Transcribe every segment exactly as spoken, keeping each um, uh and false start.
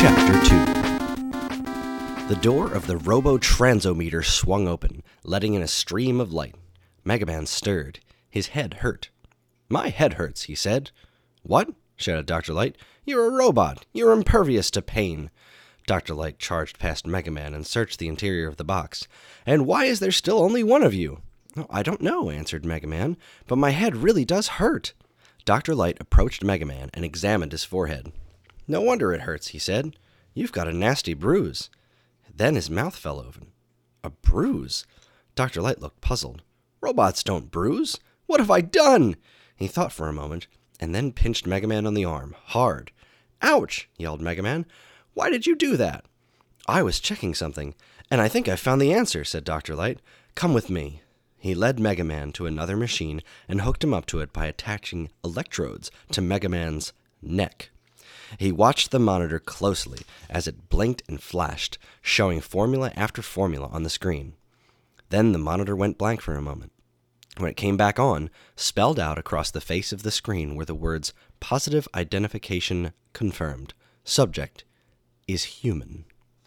Chapter two. The door of the robo-transometer swung open, letting in a stream of light. Mega Man stirred. His head hurt. "My head hurts," he said. "What?" shouted Doctor Light. "You're a robot. You're impervious to pain." Doctor Light charged past Mega Man and searched the interior of the box. "And why is there still only one of you?" "Oh, I don't know," answered Mega Man, "but my head really does hurt." Doctor Light approached Mega Man and examined his forehead. "No wonder it hurts," he said. "You've got a nasty bruise." Then his mouth fell open. "A bruise?" Doctor Light looked puzzled. "Robots don't bruise. What have I done?" He thought for a moment, and then pinched Mega Man on the arm, hard. "Ouch!" yelled Mega Man. "Why did you do that?" "I was checking something, and I think I've found the answer," said Doctor Light. "Come with me." He led Mega Man to another machine and hooked him up to it by attaching electrodes to Mega Man's neck. He watched the monitor closely as it blinked and flashed, showing formula after formula on the screen. Then the monitor went blank for a moment. When it came back on, spelled out across the face of the screen were the words "Positive identification confirmed. Subject is human."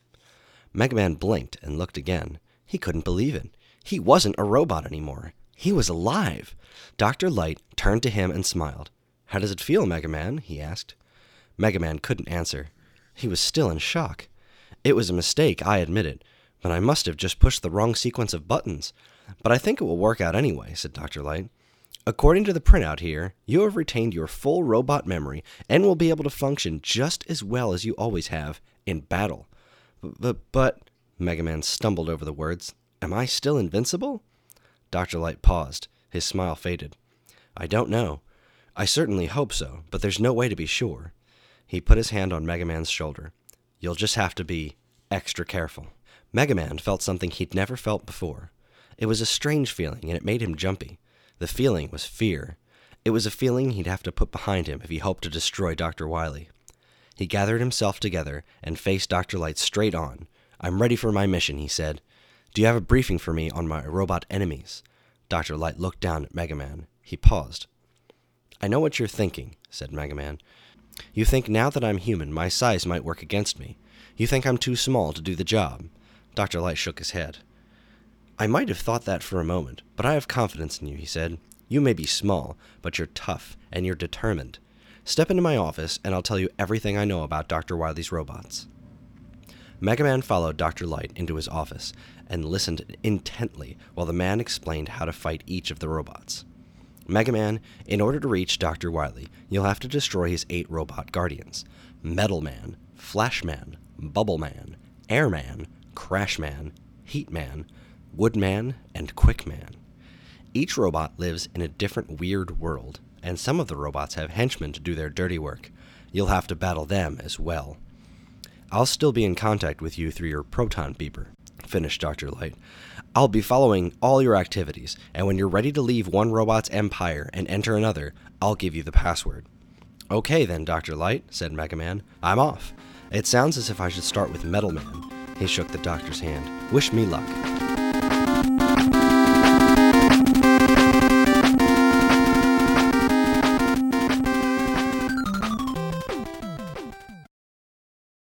Mega Man blinked and looked again. He couldn't believe it. He wasn't a robot anymore. He was alive. Doctor Light turned to him and smiled. "How does it feel, Mega Man?" he asked. Mega Man couldn't answer. He was still in shock. "It was a mistake, I admit it, but I must have just pushed the wrong sequence of buttons. But I think it will work out anyway," said Doctor Light. "According to the printout here, you have retained your full robot memory and will be able to function just as well as you always have in battle." But, but, Mega Man stumbled over the words, "am I still invincible?" Doctor Light paused. His smile faded. "I don't know. I certainly hope so, but there's no way to be sure." He put his hand on Mega Man's shoulder. "You'll just have to be extra careful." Mega Man felt something he'd never felt before. It was a strange feeling, and it made him jumpy. The feeling was fear. It was a feeling he'd have to put behind him if he hoped to destroy Doctor Wily. He gathered himself together and faced Doctor Light straight on. "I'm ready for my mission," he said. "Do you have a briefing for me on my robot enemies?" Doctor Light looked down at Mega Man. He paused. "I know what you're thinking," said Mega Man. "You think now that I'm human, my size might work against me. You think I'm too small to do the job." Doctor Light shook his head. "I might have thought that for a moment, but I have confidence in you," he said. "You may be small, but you're tough, and you're determined. Step into my office, and I'll tell you everything I know about Doctor Wily's robots." Mega Man followed Doctor Light into his office and listened intently while the man explained how to fight each of the robots. "Mega Man, in order to reach Doctor Wily, you'll have to destroy his eight robot guardians: Metal Man, Flash Man, Bubble Man, Air Man, Crash Man, Heat Man, Wood Man, and Quick Man. Each robot lives in a different weird world, and some of the robots have henchmen to do their dirty work. You'll have to battle them as well. I'll still be in contact with you through your proton beeper," finished Doctor Light. "I'll be following all your activities, and when you're ready to leave one robot's empire and enter another, I'll give you the password." "Okay then, Doctor Light," said Mega Man. "I'm off. It sounds as if I should start with Metal Man." He shook the doctor's hand. "Wish me luck."